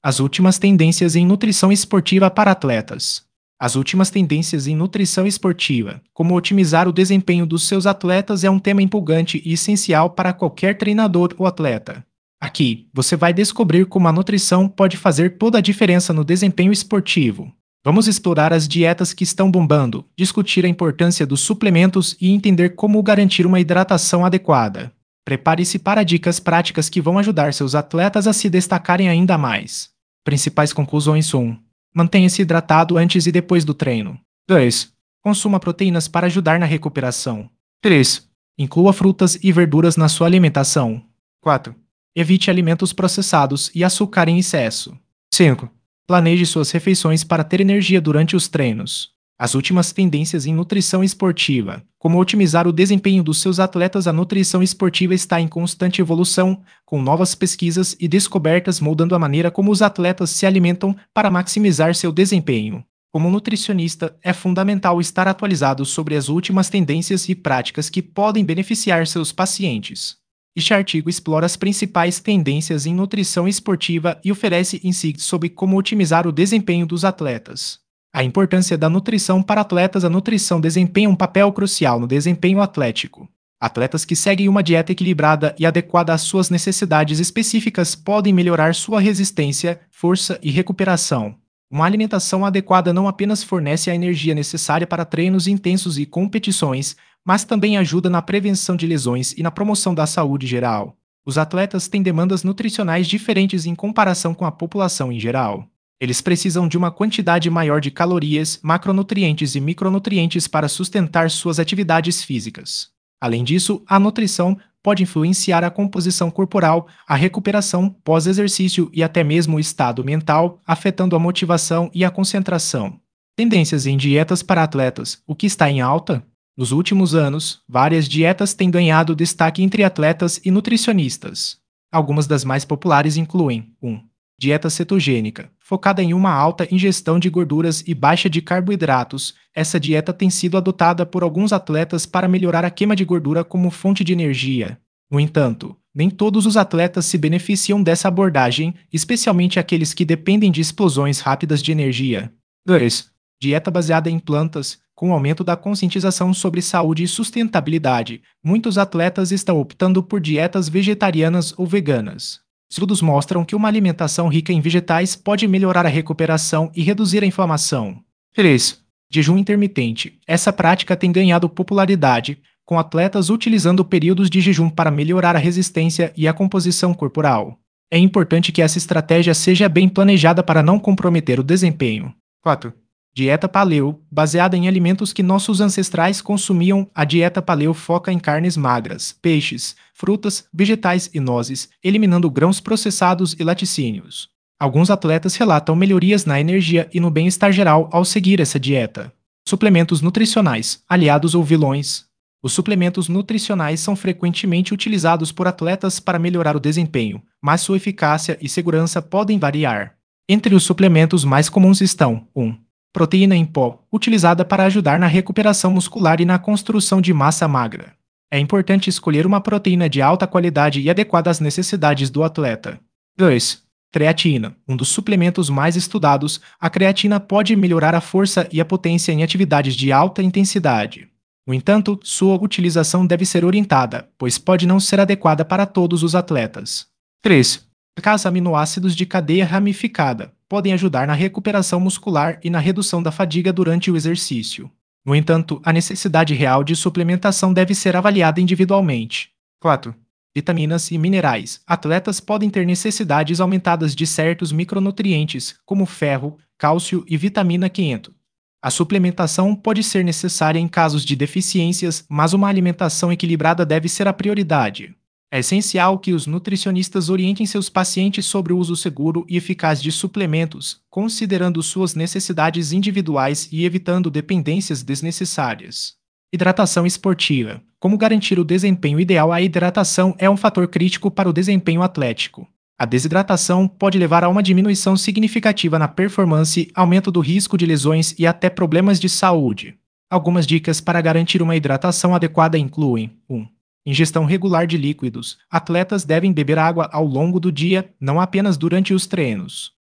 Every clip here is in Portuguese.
As últimas tendências em nutrição esportiva para atletas. As últimas tendências em nutrição esportiva, como otimizar o desempenho dos seus atletas, é um tema empolgante e essencial para qualquer treinador ou atleta. Aqui, você vai descobrir como a nutrição pode fazer toda a diferença no desempenho esportivo. Vamos explorar as dietas que estão bombando, discutir a importância dos suplementos e entender como garantir uma hidratação adequada. Prepare-se para dicas práticas que vão ajudar seus atletas a se destacarem ainda mais. Principais conclusões: 1. Mantenha-se hidratado antes e depois do treino. 2. Consuma proteínas para ajudar na recuperação. 3. Inclua frutas e verduras na sua alimentação. 4. Evite alimentos processados e açúcar em excesso. 5. Planeje suas refeições para ter energia durante os treinos. As últimas tendências em nutrição esportiva, como otimizar o desempenho dos seus atletas. A nutrição esportiva está em constante evolução, com novas pesquisas e descobertas moldando a maneira como os atletas se alimentam para maximizar seu desempenho. Como nutricionista, é fundamental estar atualizado sobre as últimas tendências e práticas que podem beneficiar seus pacientes. Este artigo explora as principais tendências em nutrição esportiva e oferece insights sobre como otimizar o desempenho dos atletas. A importância da nutrição para atletas. A nutrição desempenha um papel crucial no desempenho atlético. Atletas que seguem uma dieta equilibrada e adequada às suas necessidades específicas podem melhorar sua resistência, força e recuperação. Uma alimentação adequada não apenas fornece a energia necessária para treinos intensos e competições, mas também ajuda na prevenção de lesões e na promoção da saúde geral. Os atletas têm demandas nutricionais diferentes em comparação com a população em geral. Eles precisam de uma quantidade maior de calorias, macronutrientes e micronutrientes para sustentar suas atividades físicas. Além disso, a nutrição pode influenciar a composição corporal, a recuperação pós-exercício e até mesmo o estado mental, afetando a motivação e a concentração. Tendências em dietas para atletas. O que está em alta? Nos últimos anos, várias dietas têm ganhado destaque entre atletas e nutricionistas. Algumas das mais populares incluem: 1. Dieta cetogênica, focada em uma alta ingestão de gorduras e baixa de carboidratos. Essa dieta tem sido adotada por alguns atletas para melhorar a queima de gordura como fonte de energia. No entanto, nem todos os atletas se beneficiam dessa abordagem, especialmente aqueles que dependem de explosões rápidas de energia. 2. Dieta baseada em plantas. Com o aumento da conscientização sobre saúde e sustentabilidade, muitos atletas estão optando por dietas vegetarianas ou veganas. Estudos mostram que uma alimentação rica em vegetais pode melhorar a recuperação e reduzir a inflamação. 3. Jejum intermitente. Essa prática tem ganhado popularidade, com atletas utilizando períodos de jejum para melhorar a resistência e a composição corporal. É importante que essa estratégia seja bem planejada para não comprometer o desempenho. 4. Dieta paleo, baseada em alimentos que nossos ancestrais consumiam. A dieta paleo foca em carnes magras, peixes, frutas, vegetais e nozes, eliminando grãos processados e laticínios. Alguns atletas relatam melhorias na energia e no bem-estar geral ao seguir essa dieta. Suplementos nutricionais, aliados ou vilões. Os suplementos nutricionais são frequentemente utilizados por atletas para melhorar o desempenho, mas sua eficácia e segurança podem variar. Entre os suplementos mais comuns estão: 1. Proteína em pó, utilizada para ajudar na recuperação muscular e na construção de massa magra. É importante escolher uma proteína de alta qualidade e adequada às necessidades do atleta. 2. Creatina, um dos suplementos mais estudados. A creatina pode melhorar a força e a potência em atividades de alta intensidade. No entanto, sua utilização deve ser orientada, pois pode não ser adequada para todos os atletas. 3. Aminoácidos de cadeia ramificada podem ajudar na recuperação muscular e na redução da fadiga durante o exercício. No entanto, a necessidade real de suplementação deve ser avaliada individualmente. 4. Vitaminas e minerais. Atletas podem ter necessidades aumentadas de certos micronutrientes, como ferro, cálcio e vitamina Q. A suplementação pode ser necessária em casos de deficiências, mas uma alimentação equilibrada deve ser a prioridade. É essencial que os nutricionistas orientem seus pacientes sobre o uso seguro e eficaz de suplementos, considerando suas necessidades individuais e evitando dependências desnecessárias. Hidratação esportiva. Como garantir o desempenho ideal? A hidratação é um fator crítico para o desempenho atlético. A desidratação pode levar a uma diminuição significativa na performance, aumento do risco de lesões e até problemas de saúde. Algumas dicas para garantir uma hidratação adequada incluem: 1. Ingestão regular de líquidos. Atletas devem beber água ao longo do dia, não apenas durante os treinos.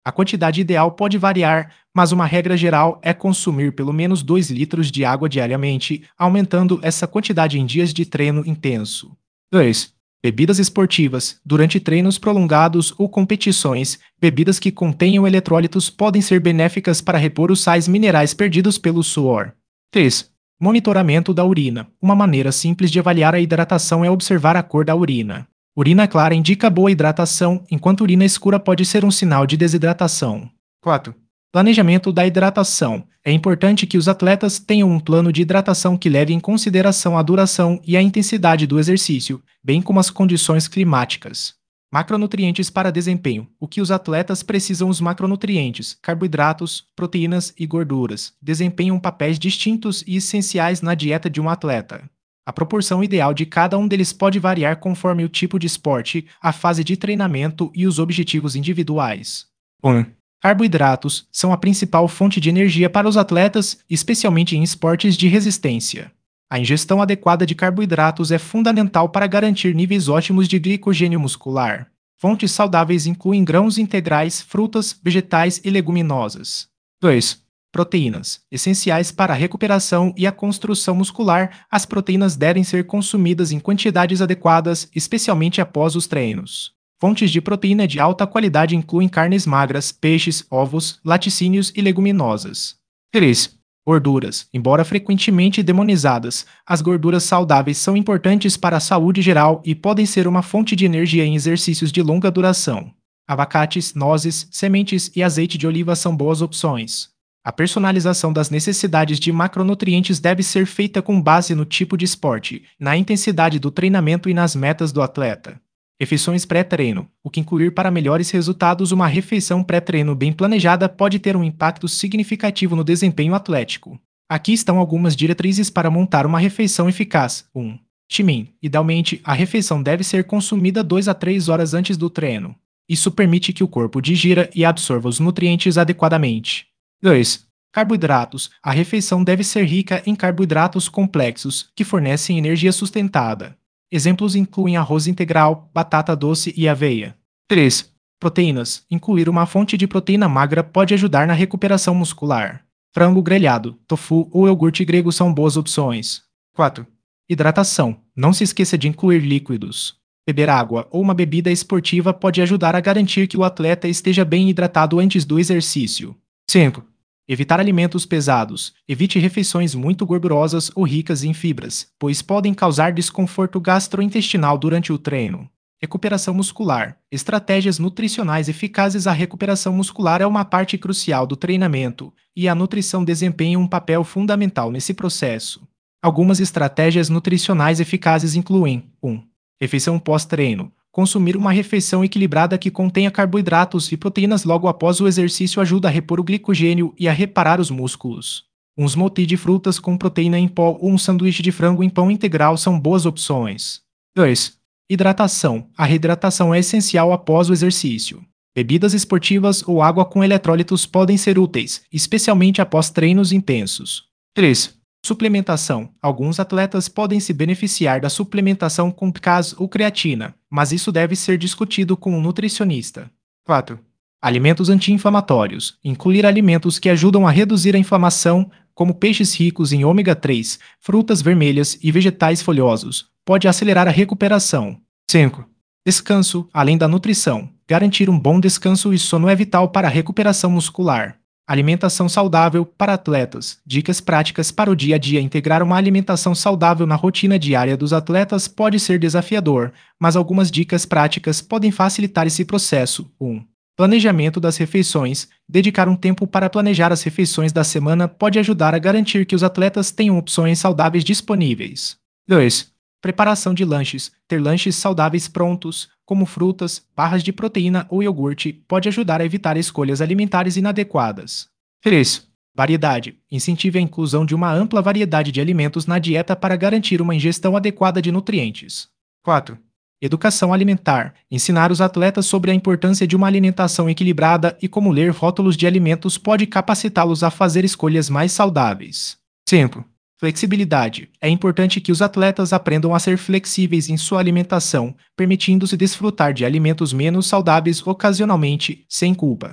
A quantidade ideal pode variar, mas uma regra geral é consumir pelo menos 2 litros de água diariamente, aumentando essa quantidade em dias de treino intenso. 2. Bebidas esportivas. Durante treinos prolongados ou competições, bebidas que contenham eletrólitos podem ser benéficas para repor os sais minerais perdidos pelo suor. 3. Monitoramento da urina. Uma maneira simples de avaliar a hidratação é observar a cor da urina. Urina clara indica boa hidratação, enquanto urina escura pode ser um sinal de desidratação. 4. Planejamento da hidratação. É importante que os atletas tenham um plano de hidratação que leve em consideração a duração e a intensidade do exercício, bem como as condições climáticas. Macronutrientes para desempenho. O que os atletas precisam? Os macronutrientes, carboidratos, proteínas e gorduras, desempenham papéis distintos e essenciais na dieta de um atleta. A proporção ideal de cada um deles pode variar conforme o tipo de esporte, a fase de treinamento e os objetivos individuais. 1. Carboidratos são a principal fonte de energia para os atletas, especialmente em esportes de resistência. A ingestão adequada de carboidratos é fundamental para garantir níveis ótimos de glicogênio muscular. Fontes saudáveis incluem grãos integrais, frutas, vegetais e leguminosas. 2. Proteínas. Essenciais para a recuperação e a construção muscular, as proteínas devem ser consumidas em quantidades adequadas, especialmente após os treinos. Fontes de proteína de alta qualidade incluem carnes magras, peixes, ovos, laticínios e leguminosas. 3. Gorduras. Embora frequentemente demonizadas, as gorduras saudáveis são importantes para a saúde geral e podem ser uma fonte de energia em exercícios de longa duração. Abacates, nozes, sementes e azeite de oliva são boas opções. A personalização das necessidades de macronutrientes deve ser feita com base no tipo de esporte, na intensidade do treinamento e nas metas do atleta. Refeições pré-treino. O que incluir para melhores resultados? Uma refeição pré-treino bem planejada pode ter um impacto significativo no desempenho atlético. Aqui estão algumas diretrizes para montar uma refeição eficaz. 1. Timing. Idealmente, a refeição deve ser consumida 2 a 3 horas antes do treino. Isso permite que o corpo digira e absorva os nutrientes adequadamente. 2. Carboidratos. A refeição deve ser rica em carboidratos complexos, que fornecem energia sustentada. Exemplos incluem arroz integral, batata doce e aveia. 3. Proteínas. Incluir uma fonte de proteína magra pode ajudar na recuperação muscular. Frango grelhado, tofu ou iogurte grego são boas opções. 4. Hidratação. Não se esqueça de incluir líquidos. Beber água ou uma bebida esportiva pode ajudar a garantir que o atleta esteja bem hidratado antes do exercício. 5. Evitar alimentos pesados. Evite refeições muito gordurosas ou ricas em fibras, pois podem causar desconforto gastrointestinal durante o treino. Recuperação muscular. Estratégias nutricionais eficazes. A recuperação muscular é uma parte crucial do treinamento, e a nutrição desempenha um papel fundamental nesse processo. Algumas estratégias nutricionais eficazes incluem: 1. Refeição pós-treino. Consumir uma refeição equilibrada que contenha carboidratos e proteínas logo após o exercício ajuda a repor o glicogênio e a reparar os músculos. Um smoothie de frutas com proteína em pó ou um sanduíche de frango em pão integral são boas opções. 2. Hidratação. A reidratação é essencial após o exercício. Bebidas esportivas ou água com eletrólitos podem ser úteis, especialmente após treinos intensos. 3. Suplementação. Alguns atletas podem se beneficiar da suplementação com PCAS ou creatina, mas isso deve ser discutido com um nutricionista. 4. Alimentos anti-inflamatórios. Incluir alimentos que ajudam a reduzir a inflamação, como peixes ricos em ômega 3, frutas vermelhas e vegetais folhosos, pode acelerar a recuperação. 5. Descanso. Além da nutrição, garantir um bom descanso e sono é vital para a recuperação muscular. Alimentação saudável para atletas. Dicas práticas para o dia a dia. Integrar uma alimentação saudável na rotina diária dos atletas pode ser desafiador, mas algumas dicas práticas podem facilitar esse processo. 1. Planejamento das refeições. Dedicar um tempo para planejar as refeições da semana pode ajudar a garantir que os atletas tenham opções saudáveis disponíveis. 2. Preparação de lanches. Ter lanches saudáveis prontos, como frutas, barras de proteína ou iogurte, pode ajudar a evitar escolhas alimentares inadequadas. 3. Variedade. Incentive a inclusão de uma ampla variedade de alimentos na dieta para garantir uma ingestão adequada de nutrientes. 4. Educação alimentar. Ensinar os atletas sobre a importância de uma alimentação equilibrada e como ler rótulos de alimentos pode capacitá-los a fazer escolhas mais saudáveis. 5. Flexibilidade. É importante que os atletas aprendam a ser flexíveis em sua alimentação, permitindo-se desfrutar de alimentos menos saudáveis ocasionalmente, sem culpa.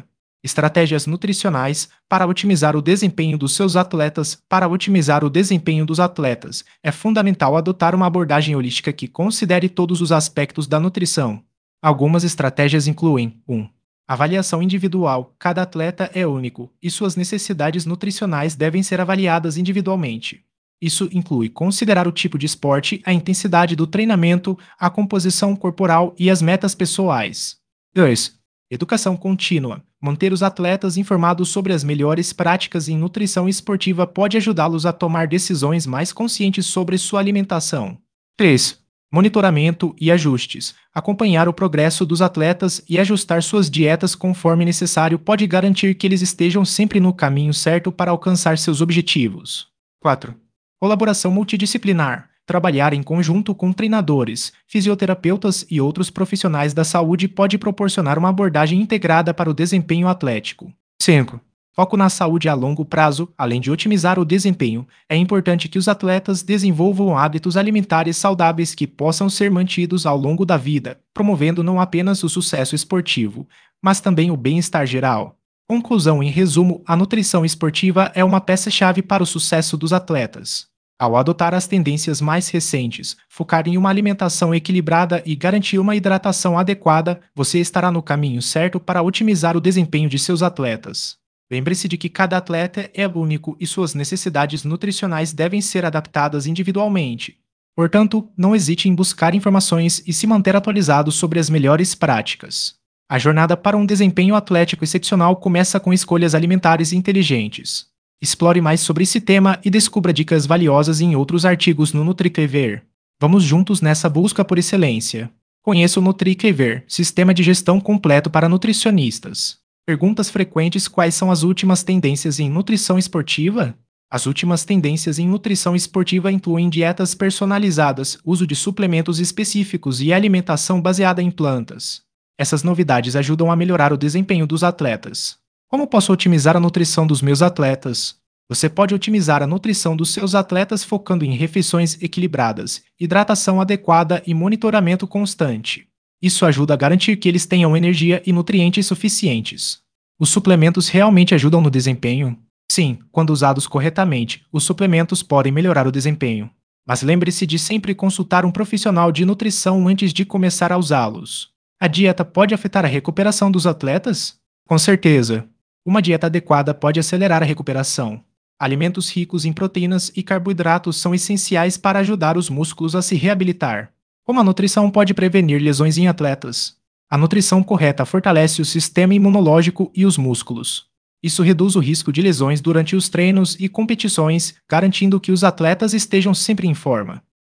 Estratégias nutricionais para otimizar o desempenho dos seus atletas. Para otimizar o desempenho dos atletas, é fundamental adotar uma abordagem holística que considere todos os aspectos da nutrição. Algumas estratégias incluem 1. Avaliação individual. Cada atleta é único e suas necessidades nutricionais devem ser avaliadas individualmente. Isso inclui considerar o tipo de esporte, a intensidade do treinamento, a composição corporal e as metas pessoais. 2. Educação contínua. Manter os atletas informados sobre as melhores práticas em nutrição esportiva pode ajudá-los a tomar decisões mais conscientes sobre sua alimentação. 3. Monitoramento e ajustes. Acompanhar o progresso dos atletas e ajustar suas dietas conforme necessário pode garantir que eles estejam sempre no caminho certo para alcançar seus objetivos. 4. Colaboração multidisciplinar. Trabalhar em conjunto com treinadores, fisioterapeutas e outros profissionais da saúde pode proporcionar uma abordagem integrada para o desempenho atlético. 5. Foco na saúde a longo prazo. Além de otimizar o desempenho, é importante que os atletas desenvolvam hábitos alimentares saudáveis que possam ser mantidos ao longo da vida, promovendo não apenas o sucesso esportivo, mas também o bem-estar geral. Conclusão: em resumo, a nutrição esportiva é uma peça-chave para o sucesso dos atletas. Ao adotar as tendências mais recentes, focar em uma alimentação equilibrada e garantir uma hidratação adequada, você estará no caminho certo para otimizar o desempenho de seus atletas. Lembre-se de que cada atleta é único e suas necessidades nutricionais devem ser adaptadas individualmente. Portanto, não hesite em buscar informações e se manter atualizado sobre as melhores práticas. A jornada para um desempenho atlético excepcional começa com escolhas alimentares inteligentes. Explore mais sobre esse tema e descubra dicas valiosas em outros artigos no NutriQuever. Vamos juntos nessa busca por excelência. Conheça o NutriQuever, sistema de gestão completo para nutricionistas. Perguntas frequentes: quais são as últimas tendências em nutrição esportiva? As últimas tendências em nutrição esportiva incluem dietas personalizadas, uso de suplementos específicos e alimentação baseada em plantas. Essas novidades ajudam a melhorar o desempenho dos atletas. Como posso otimizar a nutrição dos meus atletas? Você pode otimizar a nutrição dos seus atletas focando em refeições equilibradas, hidratação adequada e monitoramento constante. Isso ajuda a garantir que eles tenham energia e nutrientes suficientes. Os suplementos realmente ajudam no desempenho? Sim, quando usados corretamente, os suplementos podem melhorar o desempenho. Mas lembre-se de sempre consultar um profissional de nutrição antes de começar a usá-los. A dieta pode afetar a recuperação dos atletas? Com certeza. Uma dieta adequada pode acelerar a recuperação. Alimentos ricos em proteínas e carboidratos são essenciais para ajudar os músculos a se reabilitar. Como a nutrição pode prevenir lesões em atletas? A nutrição correta fortalece o sistema imunológico e os músculos. Isso reduz o risco de lesões durante os treinos e competições, garantindo que os atletas estejam sempre em forma.